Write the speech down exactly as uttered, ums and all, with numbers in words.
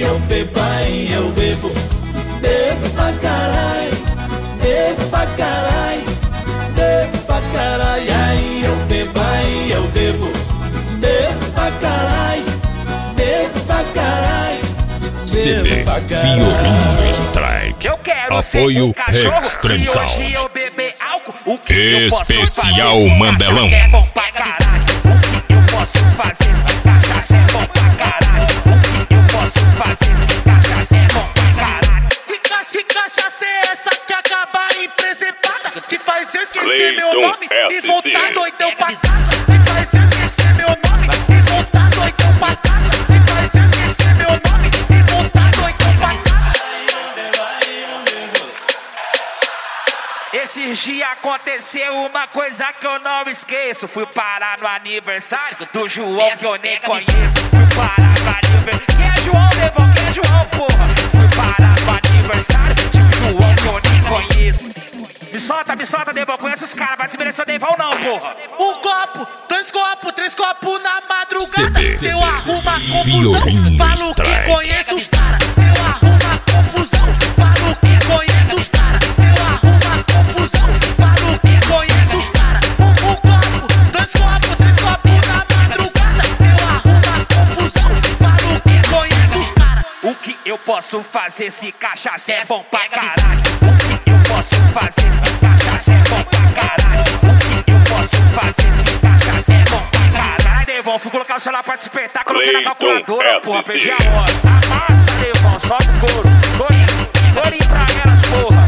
eu bebo, aí eu bebo. Bebo pra carai, bebo pra carai, bebo pra carai. Aí eu bebo, aí eu bebo. Bebo pra carai, bebo pra carai. C B Fiorinho Strike. Eu quero Apoio ser um cachorro. Extreme Se hoje Sound. eu beber álcool, o que eu posso Especial fazer? Mandelão. É bom pra caralho. O que eu posso fazer se cachaça é bom pra caralho? O que eu posso fazer se cachaça é bom pra caralho? Que cachaça, que cachaça é essa que acaba em presepada? Te faz eu esquecer meu Cleiton nome e S C. voltar doidão passagem. Te faz eu esquecer meu nome e voltar doidão passagem. Te faz eu esquecer meu nome e voltar doidão passagem. Esses dias aconteceu uma coisa que eu não esqueço. Fui parar no aniversário do João que eu nem conheço. Fui parar no aniversário. Quem é João, Devão? Quem é João, porra? Fui parar no aniversário de um João que eu nem conheço. Me solta, me solta, Devão. Conhece os caras, vai desmerecer o Devão não, porra. Um copo, dois copos, três copos na madrugada. C B, Se eu arruma Fiorinho confusão, falo que Strike. conheço o Sara. Se eu arruma confusão, falo que conheço o Sara. Se eu arruma confusão, falo que conheço o Sara. Um, um copo, dois copos, três copos na madrugada. Se eu arruma confusão, falo que conheço o Sara. O que eu posso fazer se cachaça é bom pra caralho? O que eu posso fazer se cachaça é bom pra caralho? O que eu posso fazer se cachaça é bom pra caralho? Devon, fui colocar o celular pra despertar, coloquei na calculadora, porra, perdi a hora. Amassa, Devon, sobe o couro. Corinho, corinho pra elas, porra.